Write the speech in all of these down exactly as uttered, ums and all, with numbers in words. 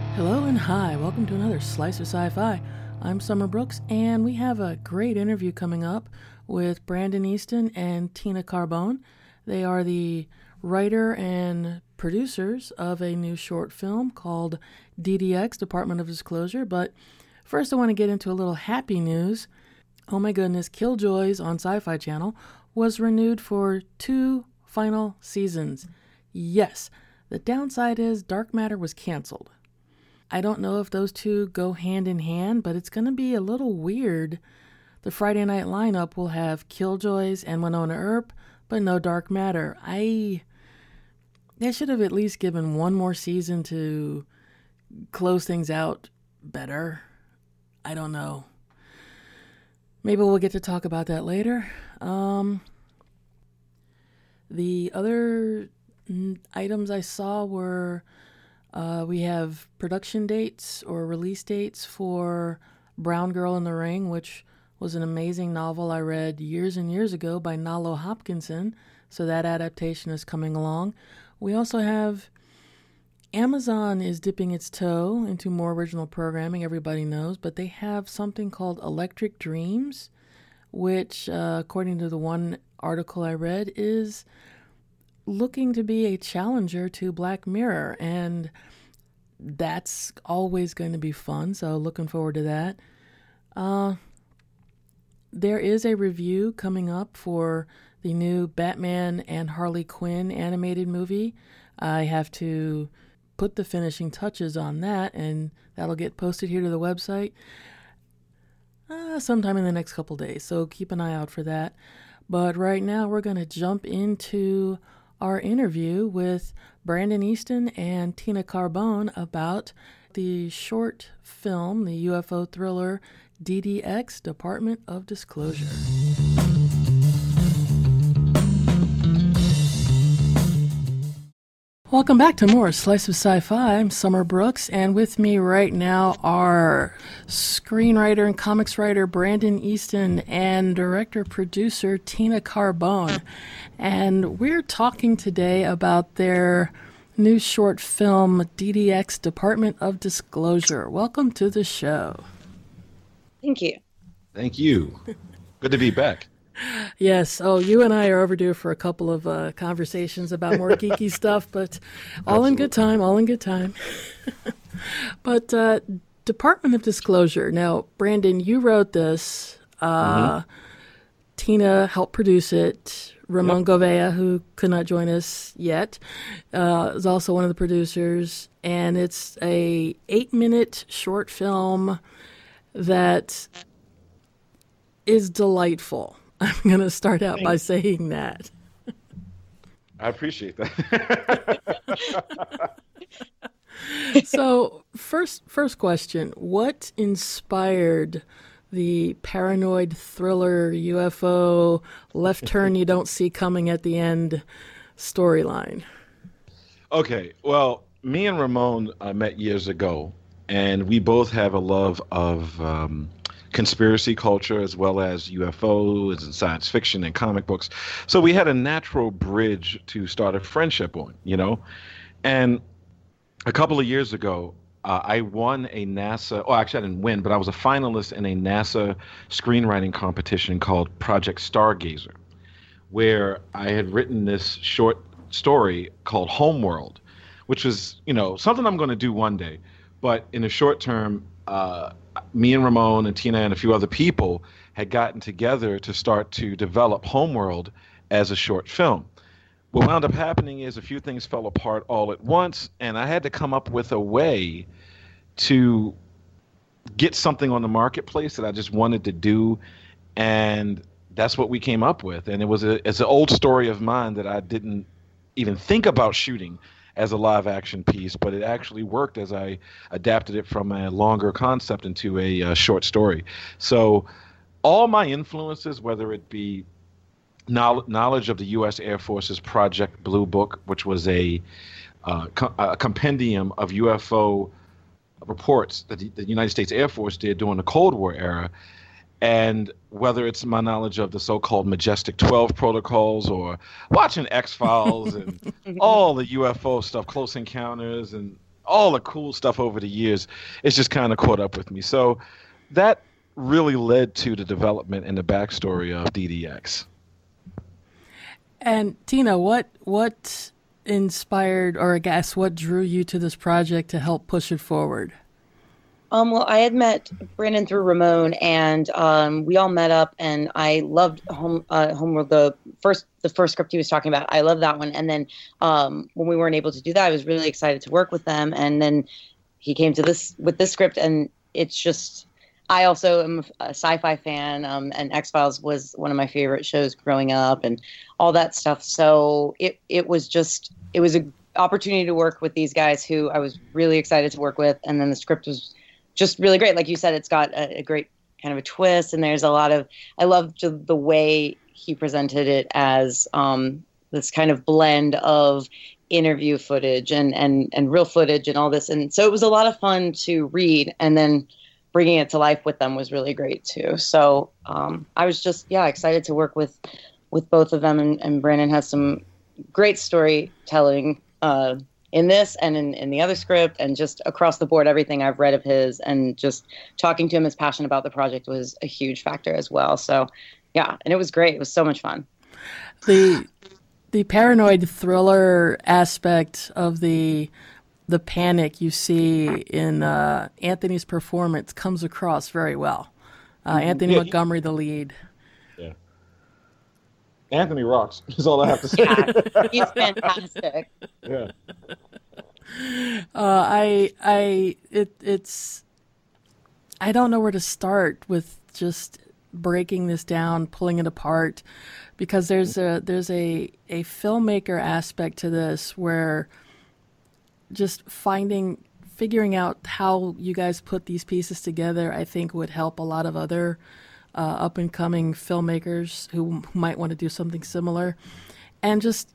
Hello and hi, welcome to another Slice of Sci-Fi. I'm Summer Brooks, and we have a great interview coming up with Brandon Easton and Tina Carbone. They are the writer and producers of a new short film called D D X, Department of Disclosure. But first I want to get into a little happy news. Oh my goodness, Killjoys on Sci-Fi Channel was renewed for two final seasons. Yes, the downside is Dark Matter was canceled. I don't know if those two go hand in hand, but it's going to be a little weird. The Friday night lineup will have Killjoys and Wynonna Earp, but no Dark Matter. I they should have at least given one more season to close things out better. I don't know. Maybe we'll get to talk about that later. Um, the other items I saw were... Uh, we have production dates or release dates for Brown Girl in the Ring, which was an amazing novel I read years and years ago by Nalo Hopkinson. So that adaptation is coming along. We also have Amazon is dipping its toe into more original programming, everybody knows, but they have something called Electric Dreams, which, uh, according to the one article I read, is looking to be a challenger to Black Mirror, and that's always going to be fun, so looking forward to that. Uh, there is a review coming up for the new Batman and Harley Quinn animated movie. I have to put the finishing touches on that, and that'll get posted here to the website uh, sometime in the next couple days, so keep an eye out for that. But right now we're going to jump into our interview with Brandon Easton and Tina Carbone about the short film, the U F O thriller D D X, Department of Disclosure. Welcome back to more Slice of Sci-Fi. I'm Summer Brooks, and with me right now are screenwriter and comics writer Brandon Easton and director-producer Tina Carbone. And we're talking today about their new short film, D D X, Department of Disclosure. Welcome to the show. Thank you. Thank you. Good to be back. Yes. Oh, you and I are overdue for a couple of uh, conversations about more geeky stuff, but all Absolutely. in good time, all in good time. But uh, Department of Disclosure. Now, Brandon, you wrote this. Uh, mm-hmm. Tina helped produce it. Ramon yep. Govea, who could not join us yet, uh, is also one of the producers. And it's a eight-minute short film that is delightful. I'm going to start out Thanks. by saying that. I appreciate that. So, first first question, what inspired the paranoid thriller U F O left turn you don't see coming at the end storyline? Okay, well, me and Ramon uh, met years ago, and we both have a love of um, conspiracy culture as well as U F Os and science fiction and comic books. So we had a natural bridge to start a friendship on, you know? And a couple of years ago, uh, I won a NASA, oh, actually I didn't win, but I was a finalist in a NASA screenwriting competition called Project Stargazer, where I had written this short story called Homeworld, which was, you know, something I'm going to do one day. But in the short term, uh, me and Ramon and Tina and a few other people had gotten together to start to develop Homeworld as a short film. What wound up happening is a few things fell apart all at once, and I had to come up with a way to get something on the marketplace that I just wanted to do, and that's what we came up with. And it was a, it's an old story of mine that I didn't even think about shooting as a live action piece, but it actually worked as I adapted it from a longer concept into a, a short story. So all my influences, whether it be knowledge of the U S Air Force's Project Blue Book, which was a, uh, co- a compendium of U F O reports that the, the United States Air Force did during the Cold War era, and whether it's my knowledge of the so-called Majestic twelve protocols or watching X-Files and all the U F O stuff, Close Encounters, and all the cool stuff over the years, it's just kind of caught up with me. So that really led to the development and the backstory of D D X. And Tina, what what inspired, or I guess what drew you to this project to help push it forward? Um, well, I had met Brandon through Ramon, and um, we all met up, and I loved Home uh, Homeworld, the first the first script he was talking about. I loved that one, and then um, when we weren't able to do that, I was really excited to work with them. And then he came to this with this script, and it's just. I also am a sci-fi fan, um, and X-Files was one of my favorite shows growing up, and all that stuff. So it it was just it was an opportunity to work with these guys who I was really excited to work with, and then the script was just really great. Like you said, it's got a, a great kind of a twist, and there's a lot of, I loved the way he presented it as um, this kind of blend of interview footage and, and, and real footage and all this. And so it was a lot of fun to read, and then bringing it to life with them was really great too. So um, I was just, yeah, excited to work with, with both of them. And, and Brandon has some great storytelling uh, in this and in, in the other script, and just across the board, everything I've read of his, and just talking to him, his passion about the project was a huge factor as well. So yeah, and it was great. It was so much fun. The the paranoid thriller aspect of the the panic you see in uh, Anthony's performance comes across very well. Uh, Anthony Yeah. Montgomery, the lead. Yeah. Anthony rocks, is all I have to say. Yeah, he's fantastic. Yeah. Uh, I, I, it, it's, I don't know where to start with just breaking this down, pulling it apart, because there's a, there's a, a filmmaker aspect to this where just finding, figuring out how you guys put these pieces together, I think would help a lot of other uh, up and coming filmmakers who might want to do something similar, and just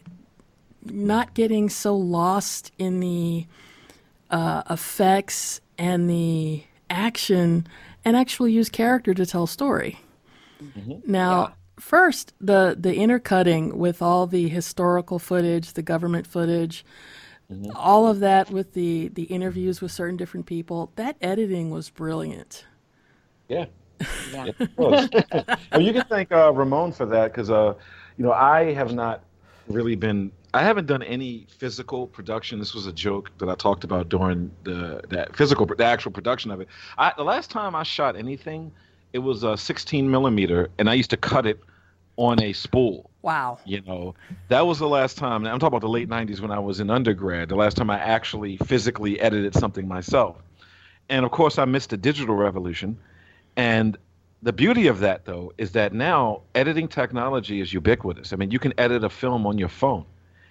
not getting so lost in the uh, effects and the action, and actually use character to tell a story. Mm-hmm. Now, yeah. First, the, the intercutting with all the historical footage, the government footage, mm-hmm. all of that with the, the interviews with certain different people, that editing was brilliant. Yeah. Yeah. It was. Well, you can thank uh, Ramon for that, because, uh, you know, I have not really been... I haven't done any physical production. This was a joke that I talked about during the that physical, the actual production of it. I, the last time I shot anything, it was a sixteen millimeter, and I used to cut it on a spool. Wow. You know, that was the last time. I'm talking about the late nineties when I was in undergrad. The last time I actually physically edited something myself. And of course, I missed the digital revolution. And the beauty of that, though, is that now editing technology is ubiquitous. I mean, you can edit a film on your phone.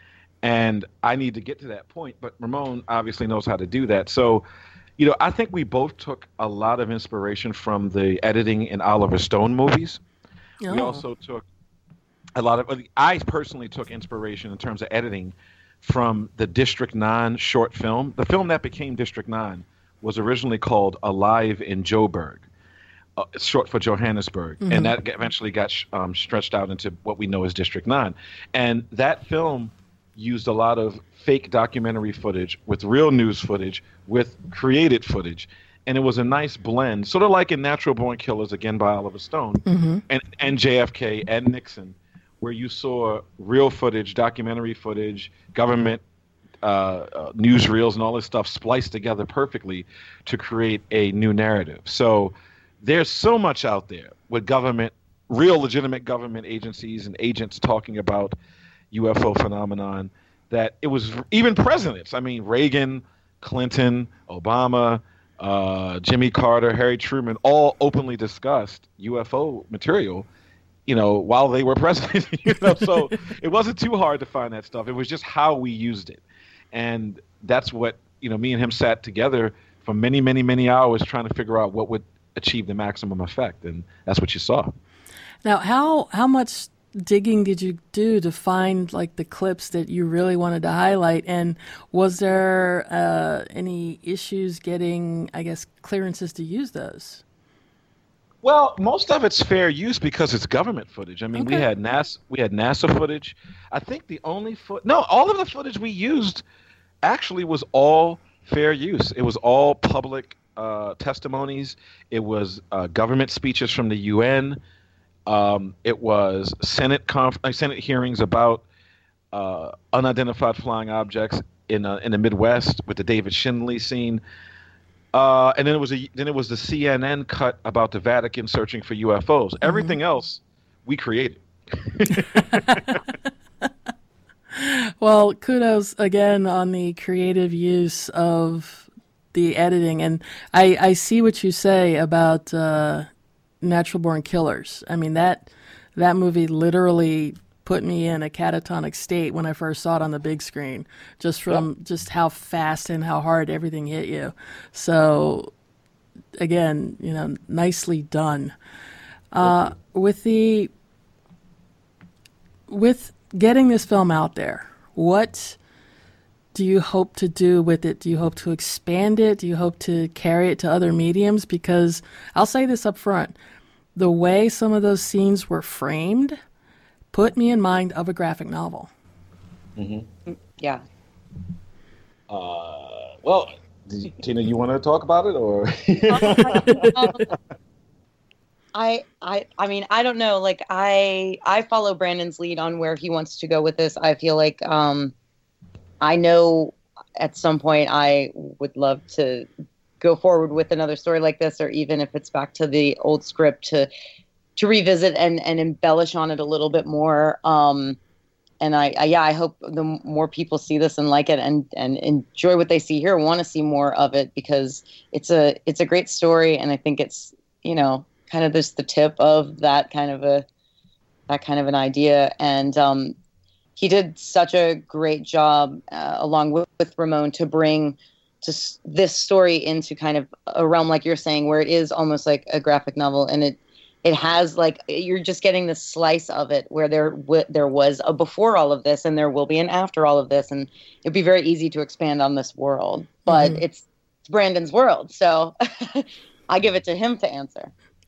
And I need to get to that point, but Ramon obviously knows how to do that. So, you know, I think we both took a lot of inspiration from the editing in Oliver Stone movies. Oh. We also took a lot of, I personally took inspiration in terms of editing from the District nine short film. The film that became District nine was originally called Alive in Joburg. Uh, it's short for Johannesburg, mm-hmm. and that eventually got um, stretched out into what we know as District nine. And that film used a lot of fake documentary footage with real news footage with created footage. And it was a nice blend, sort of like in Natural Born Killers, again by Oliver Stone, mm-hmm. and, and J F K and Nixon, where you saw real footage, documentary footage, government uh, uh, newsreels and all this stuff spliced together perfectly to create a new narrative. So there's so much out there with government, real legitimate government agencies and agents talking about U F O phenomenon, that it was even presidents. I mean, Reagan, Clinton, Obama, uh, Jimmy Carter, Harry Truman, all openly discussed U F O material, you know, while they were president. You know, so it wasn't too hard to find that stuff. It was just how we used it. And that's what, you know, me and him sat together for many, many, many hours trying to figure out what would achieve the maximum effect. And that's what you saw. Now, how how much digging did you do to find like the clips that you really wanted to highlight, and was there uh, any issues getting, I guess, clearances to use those? Well, most of it's fair use because it's government footage. I mean, okay. we had NASA, we had NASA footage. I think the only foot, no, all of the footage we used actually was all fair use. It was all public uh, testimonies. It was uh, government speeches from the U N. Um, it was Senate conf- uh, Senate hearings about uh, unidentified flying objects in uh, in the Midwest with the David Shinley scene. Uh, and then it was a, then it was the C N N cut about the Vatican searching for U F Os. Mm-hmm. Everything else we created. Well, kudos again on the creative use of the editing, and I, I see what you say about uh, Natural Born Killers. I mean, that that movie literally put me in a catatonic state when I first saw it on the big screen, just from yep. just how fast and how hard everything hit you. So, again, you know, nicely done. Uh, with the with getting this film out there, what do you hope to do with it? Do you hope to expand it? Do you hope to carry it to other mediums? Because I'll say this up front, the way some of those scenes were framed put me in mind of a graphic novel. Mm-hmm. Yeah. Uh, well, you, Tina, you want to talk about it, or? um, I, I, I mean, I don't know. Like, I, I follow Brandon's lead on where he wants to go with this. I feel like, um, I know at some point I would love to go forward with another story like this, or even if it's back to the old script to, to revisit and, and embellish on it a little bit more. Um, and I, I, yeah, I hope the more people see this and like it and, and enjoy what they see here, want to see more of it, because it's a, it's a great story. And I think it's, you know, kind of just the tip of that kind of a, that kind of an idea. And, um, he did such a great job, uh, along with, with Ramon, to bring to s- this story into kind of a realm, like you're saying, where it is almost like a graphic novel, and it it has like you're just getting this slice of it where there w- there was a before all of this, and there will be an after all of this, and it'd be very easy to expand on this world, but mm-hmm. it's Brandon's world, so I give it to him to answer.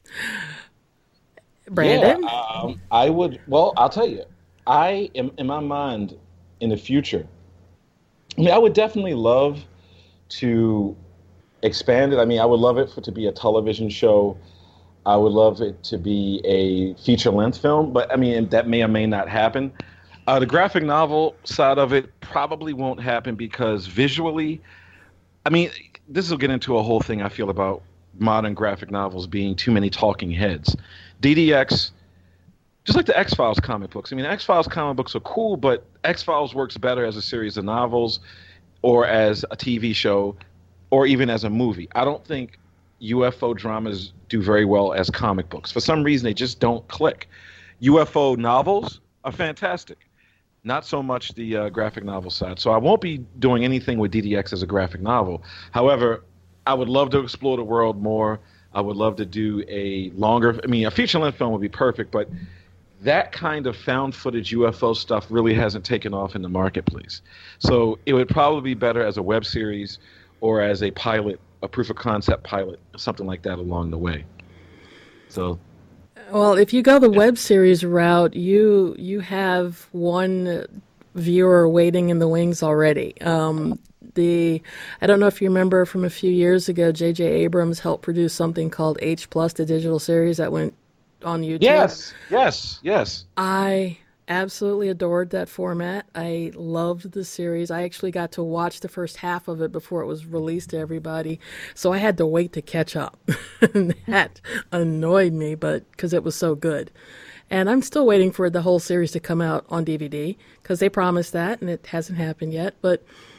Brandon, yeah, um, I would. Well, I'll tell you. I am, in my mind, in the future, I mean, I would definitely love to expand it. I mean, I would love it for to be a television show. I would love it to be a feature-length film, but I mean, that may or may not happen. Uh, the graphic novel side of it probably won't happen because visually, I mean, this will get into a whole thing I feel about modern graphic novels being too many talking heads. D D X... Just like the X-Files comic books. I mean, the X-Files comic books are cool, but X-Files works better as a series of novels or as a T V show or even as a movie. I don't think U F O dramas do very well as comic books. For some reason, they just don't click. U F O novels are fantastic. Not so much the uh, graphic novel side. So I won't be doing anything with D D X as a graphic novel. However, I would love to explore the world more. I would love to do a longer, I mean, a feature-length film would be perfect, but that kind of found footage U F O stuff really hasn't taken off in the marketplace. So it would probably be better as a web series or as a pilot, a proof of concept pilot, something like that along the way. So, well, if you go the web series route, you you have one viewer waiting in the wings already. Um, the I don't know if you remember from a few years ago, J J Abrams helped produce something called H Plus, the digital series that went on YouTube. Yes, yes, yes. I absolutely adored that format. I loved the series. I actually got to watch the first half of it before it was released to everybody, so I had to wait to catch up. And that annoyed me, but because it was so good. And I'm still waiting for the whole series to come out on D V D because they promised that, and it hasn't happened yet. But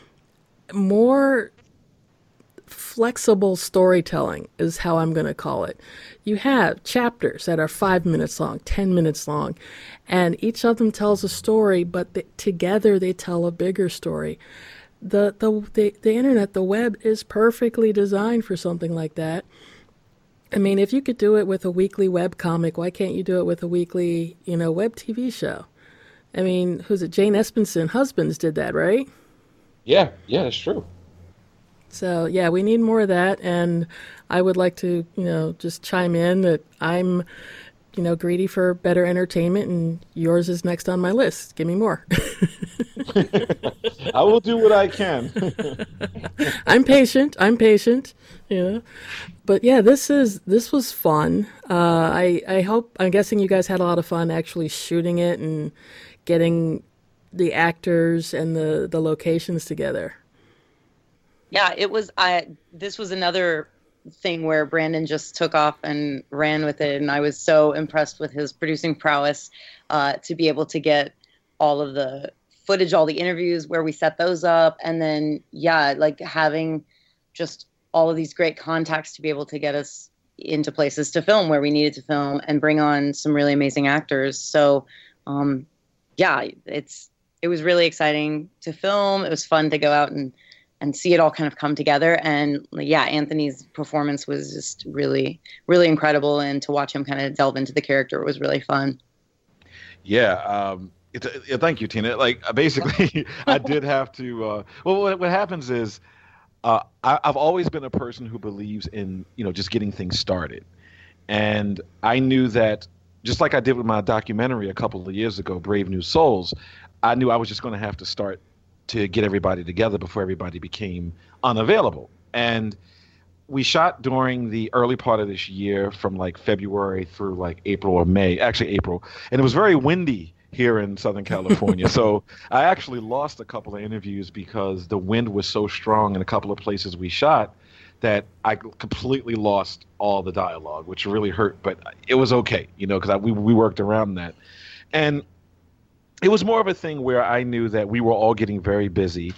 more flexible storytelling is how I'm going to call it. You have chapters that are five minutes long, ten minutes long, and each of them tells a story, but the, together they tell a bigger story. The, the the the internet, the web, is perfectly designed for something like that. I mean, if you could do it with a weekly web comic, why can't you do it with a weekly, you know, web T V show? I mean, who's it? Jane Espenson Husbands did that, right? Yeah, yeah, that's true. So, yeah, we need more of that, and I would like to, you know, just chime in that I'm, you know, greedy for better entertainment, and yours is next on my list. Give me more. I will do what I can. I'm patient. I'm patient. Yeah, but yeah, this is this was fun. Uh, I I hope. I'm guessing you guys had a lot of fun actually shooting it and getting the actors and the the locations together. Yeah, it was. I this was another thing where Brandon just took off and ran with it, and I was so impressed with his producing prowess uh, to be able to get all of the footage, all the interviews where we set those up, and then yeah, like having just all of these great contacts to be able to get us into places to film where we needed to film and bring on some really amazing actors. So um, yeah, it's it was really exciting to film. It was fun to go out and and see it all kind of come together. And yeah, Anthony's performance was just really, really incredible. And to watch him kind of delve into the character was really fun. Yeah. Um, it's, uh, thank you, Tina. Like uh, basically I did have to, uh, well, what, what happens is uh, I, I've always been a person who believes in, you know, just getting things started. And I knew that just like I did with my documentary a couple of years ago, Brave New Souls, I knew I was just going to have to start to get everybody together before everybody became unavailable. And we shot during the early part of this year from like February through like April or May, actually April. And it was very windy here in Southern California. So I actually lost a couple of interviews because the wind was so strong in a couple of places we shot that I completely lost all the dialogue, which really hurt, but it was okay, you know, because we, we worked around that. And it was more of a thing where I knew that we were all getting very busy.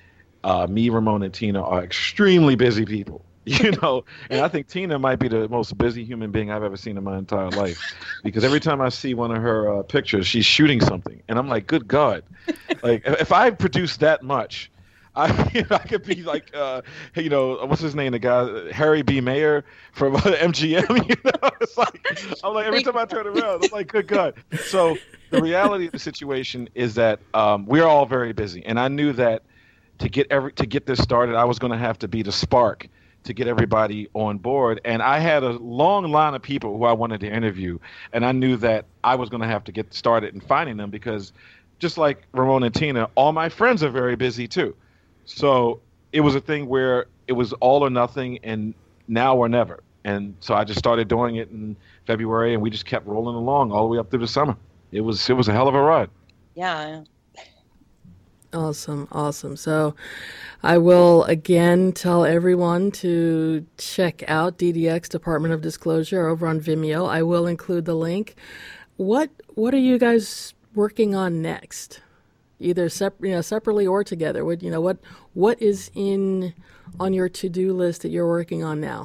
Uh, me, Ramon, and Tina are extremely busy people, you know, and I think Tina might be the most busy human being I've ever seen in my entire life, because every time I see one of her uh, pictures, she's shooting something, and I'm like, good God, like if I produced that much, I, you know, I could be like, uh, you know, what's his name, the guy, Harry B. Mayer from uh, M G M. You know, it's like, I'm like, every time I turn around, I'm like, good God. So the reality of the situation is that um, we're all very busy, and I knew that to get every to get this started, I was going to have to be the spark to get everybody on board. And I had a long line of people who I wanted to interview, and I knew that I was going to have to get started in finding them because, just like Ramon and Tina, all my friends are very busy too. So it was a thing where it was all or nothing and now or never. And so I just started doing it in February, and we just kept rolling along all the way up through the summer. It was it was a hell of a ride. Yeah. Awesome, awesome. So I will again tell everyone to check out D D X, Department of Disclosure, over on Vimeo. I will include the link. What what are you guys working on next? Either sep- you know, separately or together. What you know, what what is in on your to-do list that you're working on now?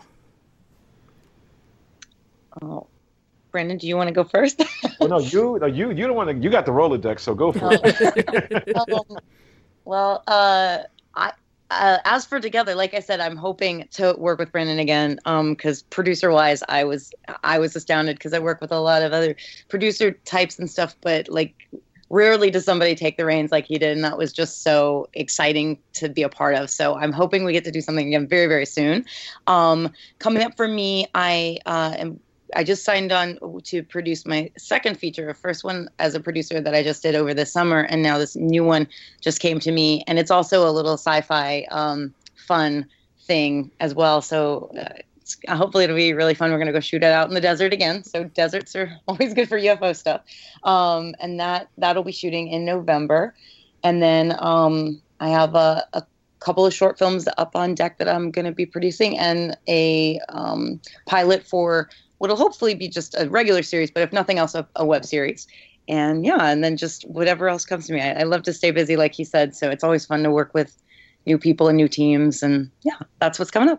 Oh, Brandon, do you want to go first? Well, no, you no, you you don't want to. You got the Rolodex, so go for it. um, well, uh, I uh, as for together, like I said, I'm hoping to work with Brandon again. Um, because producer-wise, I was I was astounded because I work with a lot of other producer types and stuff, but like. Rarely does somebody take the reins like he did, and that was just so exciting to be a part of. So I'm hoping we get to do something again very, very soon. Um, coming up for me, I uh, am. I just signed on to produce my second feature. First one as a producer that I just did over the summer, and now this new one just came to me, and it's also a little sci-fi um, fun thing as well. So. Uh, Hopefully it'll be really fun. We're going to go shoot it out in the desert again. So deserts are always good for U F O stuff. Um, and that, that'll be shooting in November. And then um, I have a, a couple of short films up on deck that I'm going to be producing, and a um, pilot for what'll hopefully be just a regular series, but if nothing else, a, a web series. And yeah, and then just whatever else comes to me. I, I love to stay busy, like he said. So it's always fun to work with new people and new teams. And yeah, that's what's coming up.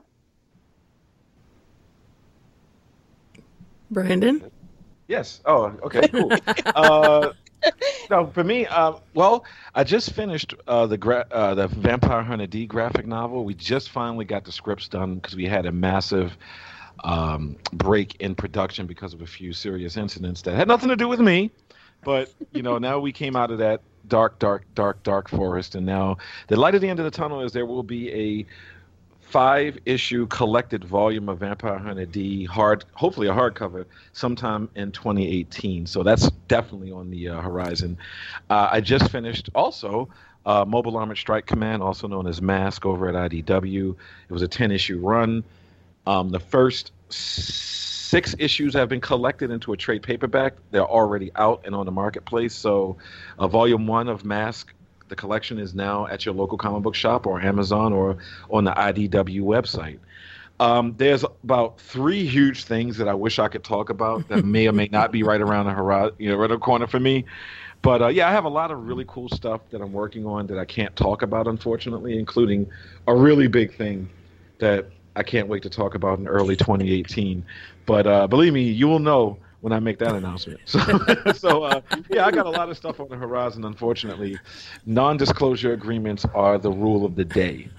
Brandon? Yes. Oh, okay, cool. uh, no, for me, uh, well, I just finished uh, the gra- uh, the Vampire Hunter D graphic novel. We just finally got the scripts done because we had a massive um, break in production because of a few serious incidents that had nothing to do with me. But, you know, now we came out of that dark, dark, dark, dark forest, and now the light at the end of the tunnel is there will be a five-issue collected volume of Vampire Hunter D, hard, hopefully a hardcover, sometime in twenty eighteen. So that's definitely on the uh, horizon. Uh, I just finished also uh, Mobile Armored Strike Command, also known as MASK, over at I D W. It was a ten-issue run. Um, the first six issues have been collected into a trade paperback. They're already out and on the marketplace. So uh, volume one of Mask, the collection, is now at your local comic book shop or Amazon or on the I D W website. Um, there's about three huge things that I wish I could talk about that may or may not be right around the horizon, you know, right around the corner for me. But uh, yeah, I have a lot of really cool stuff that I'm working on that I can't talk about, unfortunately, including a really big thing that I can't wait to talk about in early twenty eighteen. But uh, believe me, you will know when I make that announcement. So, so uh, yeah, I got a lot of stuff on the horizon, unfortunately. Non-disclosure agreements are the rule of the day.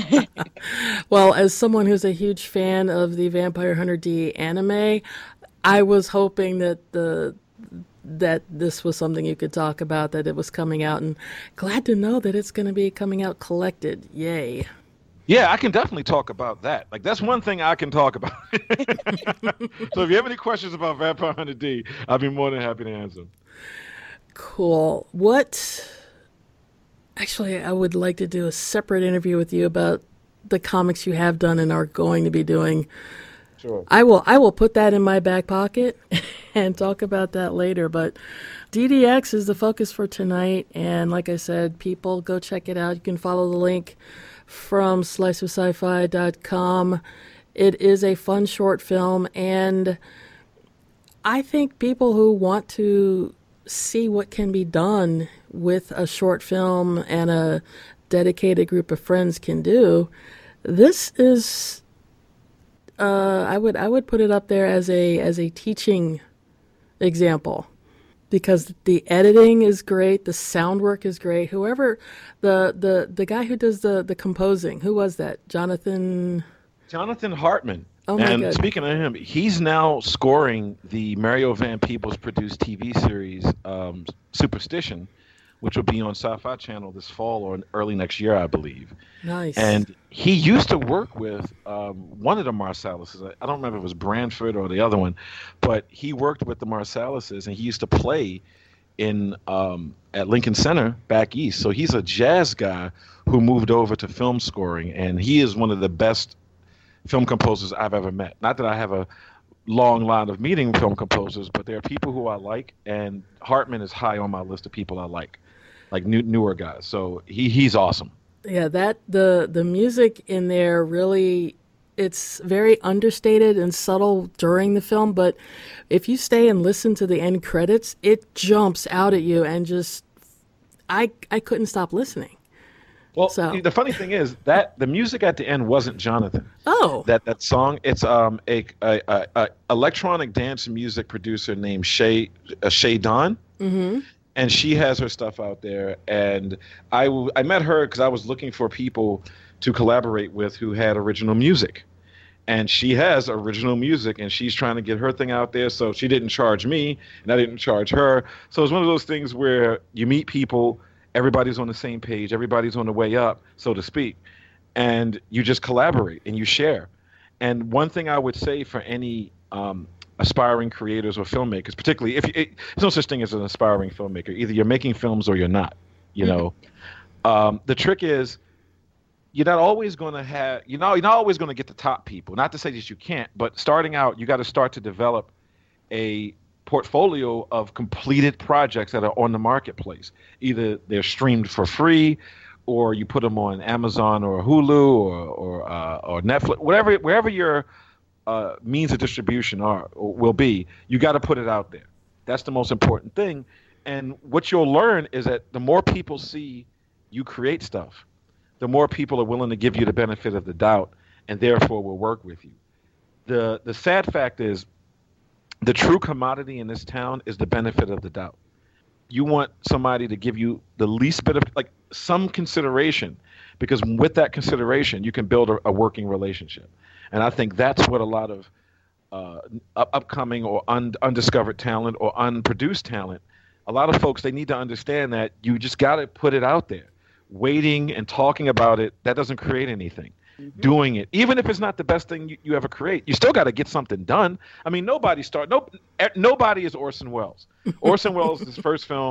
Well, as someone who's a huge fan of the Vampire Hunter D anime, I was hoping that the that this was something you could talk about, that it was coming out, and glad to know that it's going to be coming out collected. Yay. Yeah, I can definitely talk about that. Like, that's one thing I can talk about. So if you have any questions about Vampire Hunter D, I'll be more than happy to answer them. Cool. What... Actually, I would like to do a separate interview with you about the comics you have done and are going to be doing. Sure. I will I will put that in my back pocket and talk about that later. But D D X is the focus for tonight. And like I said, people, go check it out. You can follow the link from slice of sci fi dot com. It is a fun short film, and I think people who want to see what can be done with a short film and a dedicated group of friends can do, this is uh, I would I would put it up there as a as a teaching example. Because the editing is great, the sound work is great. Whoever, the the, the guy who does the, the composing, who was that? Jonathan? Jonathan Hartman. Oh, my and God. Speaking of him, he's now scoring the Mario Van Peebles produced T V series um, Superstition, which will be on Sci-Fi Channel this fall or early next year, I believe. Nice. And he used to work with um, one of the Marsalises. I don't remember if it was Branford or the other one, but he worked with the Marsalises, and he used to play in um, at Lincoln Center back east. So he's a jazz guy who moved over to film scoring, and he is one of the best film composers I've ever met. Not that I have a long line of meeting film composers, but there are people who I like, and Hartman is high on my list of people I like. Like new, newer guys, so he he's awesome. Yeah, that the the music in there really, it's very understated and subtle during the film, but if you stay and listen to the end credits, it jumps out at you and just I I couldn't stop listening. Well, So- the funny thing is that the music at the end wasn't Jonathan. Oh, That that song, it's um a, a, a, a electronic dance music producer named Shay uh, Shay Don. mm-hmm. And she has her stuff out there. And I, w- I met her because I was looking for people to collaborate with who had original music. And she has original music, and she's trying to get her thing out there. So she didn't charge me, and I didn't charge her. So it's one of those things where you meet people, everybody's on the same page, everybody's on the way up, so to speak. And you just collaborate and you share. And one thing I would say for any um, aspiring creators or filmmakers, particularly if you, it, there's no such thing as an aspiring filmmaker. Either you're making films or you're not. You know, um, the trick is you're not always going to have. You know, you're not always going to get the top people. Not to say that you can't, but starting out, you got to start to develop a portfolio of completed projects that are on the marketplace. Either they're streamed for free, or you put them on Amazon or Hulu or or uh, or Netflix, whatever wherever your Uh, means of distribution are or will be, you got to put it out there. That's the most important thing. And what you'll learn is that the more people see you create stuff, the more people are willing to give you the benefit of the doubt, and therefore will work with you. The the sad fact is, the true commodity in this town is the benefit of the doubt. You want somebody to give you the least bit of, like, some consideration, because with that consideration, you can build a, a working relationship. And I think that's what a lot of uh, up- upcoming or un- undiscovered talent or unproduced talent, a lot of folks, they need to understand that you just got to put it out there. Waiting and talking about it, that doesn't create anything. Mm-hmm. Doing it, even if it's not the best thing you, you ever create, you still got to get something done. I mean, nobody start. No, nobody is Orson Welles. Orson Welles' first film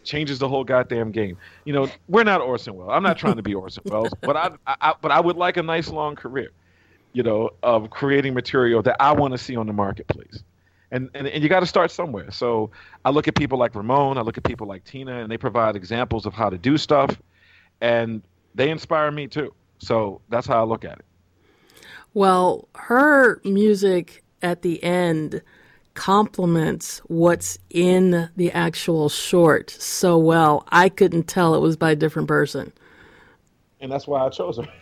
changes the whole goddamn game. You know, we're not Orson Welles. I'm not trying to be Orson Welles, but I, I, but I would like a nice long career, you know, of creating material that I want to see on the marketplace. And, and, and you got to start somewhere. So I look at people like Ramon, I look at people like Tina, and they provide examples of how to do stuff, and they inspire me too. So that's how I look at it. Well, her music at the end complements what's in the actual short so well. I couldn't tell it was by a different person. And that's why I chose her.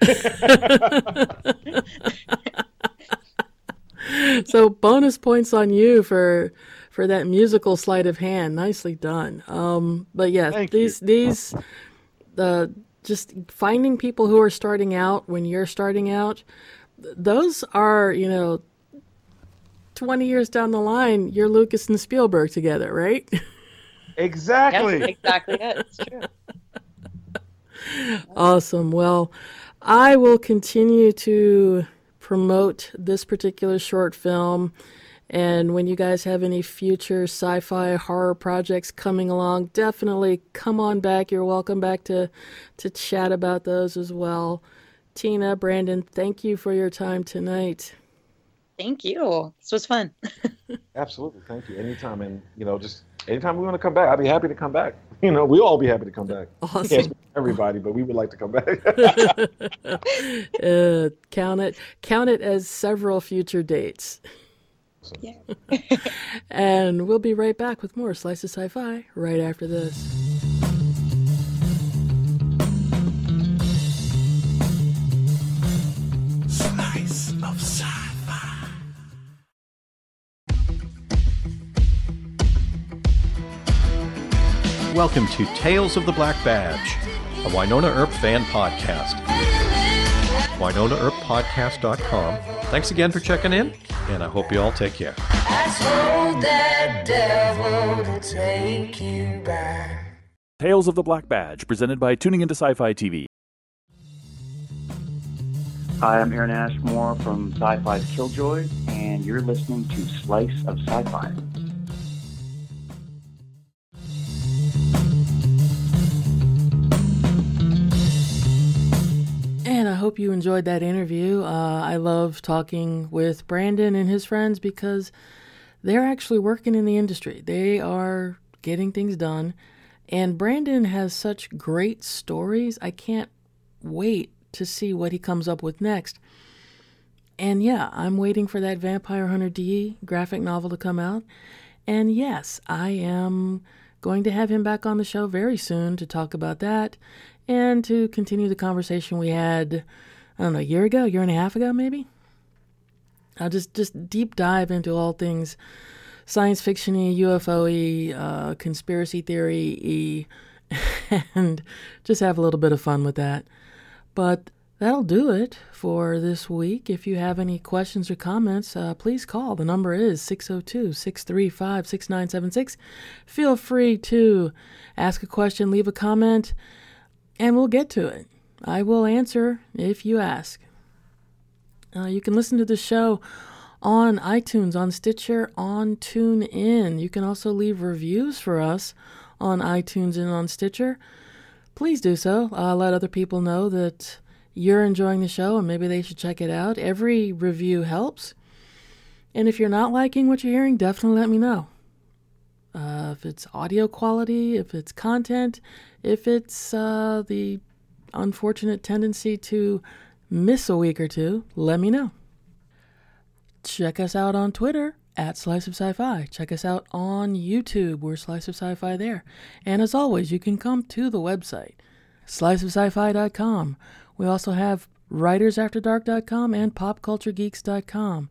So bonus points on you for for that musical sleight of hand. Nicely done. Um, but yes, Thank these you. these the just finding people who are starting out when you're starting out, those are, you know, twenty years down the line, you're Lucas and Spielberg together, right? Exactly. Yes, exactly it. It's true. Awesome. Well, I will continue to promote this particular short film. And when you guys have any future sci-fi horror projects coming along, definitely come on back. You're welcome back to, to chat about those as well. Tina, Brandon, thank you for your time tonight. Thank you. This was fun. Absolutely. Thank you. Anytime. And, you know, just anytime we want to come back, I'd be happy to come back. You know, we'll all be happy to come back. Awesome. Can't speak for everybody, but we would like to come back. uh, count it, count it as several future dates. Yeah. And we'll be right back with more Slice of Sci-Fi right after this. Slice of Sci-Fi. Welcome to Tales of the Black Badge, a Wynonna Earp fan podcast. Wynonna Earp Podcast dot com. Thanks again for checking in, and I hope you all take care. I told that devil to take you back. Tales of the Black Badge, presented by Tuning Into Sci-Fi T V. Hi, I'm Aaron Ashmore from Sci-Fi's Killjoys, and you're listening to Slice of Sci-Fi. And I hope you enjoyed that interview. Uh, I love talking with Brandon and his friends because they're actually working in the industry. They are getting things done. And Brandon has such great stories. I can't wait to see what he comes up with next. And yeah, I'm waiting for that Vampire Hunter D graphic novel to come out. And yes, I am going to have him back on the show very soon to talk about that and to continue the conversation we had, I don't know, a year ago, a year and a half ago, maybe? I'll just, just deep dive into all things science fiction-y, U F O-y, uh, conspiracy theory-y, and just have a little bit of fun with that. But that'll do it for this week. If you have any questions or comments, uh, please call. The number is six oh two, six three five, six nine seven six. Feel free to ask a question, leave a comment, and we'll get to it. I will answer if you ask. Uh, you can listen to the show on iTunes, on Stitcher, on TuneIn. You can also leave reviews for us on iTunes and on Stitcher. Please do so. Uh, let other people know that you're enjoying the show and maybe they should check it out. Every review helps. And if you're not liking what you're hearing, definitely let me know. Uh, if it's audio quality, if it's content, if it's uh, the unfortunate tendency to miss a week or two, let me know. Check us out on Twitter at Slice of Sci-Fi. Check us out on YouTube. We're Slice of Sci-Fi there. And as always, you can come to the website, slice of sci fi dot com. We also have writers after dark dot com and pop culture geeks dot com.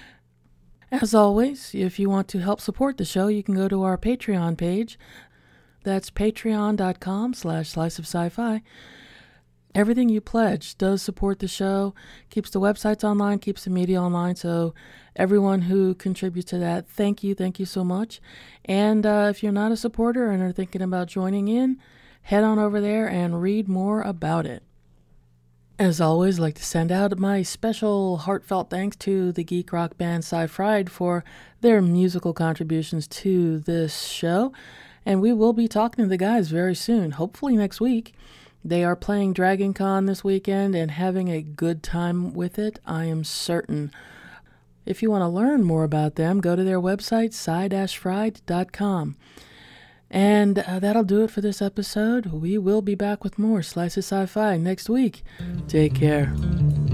As always, if you want to help support the show, you can go to our Patreon page. That's patreon.com slash slice of sci-fi. Everything you pledge does support the show, keeps the websites online, keeps the media online. So everyone who contributes to that, thank you, thank you so much. And uh, if you're not a supporter and are thinking about joining in, head on over there and read more about it. As always, I'd like to send out my special heartfelt thanks to the geek rock band Sci-Fried for their musical contributions to this show. And we will be talking to the guys very soon, hopefully next week. They are playing Dragon Con this weekend and having a good time with it, I am certain. If you want to learn more about them, go to their website, sci dash fried dot com. And uh, that'll do it for this episode. We will be back with more Slice of Sci-Fi next week. Take care.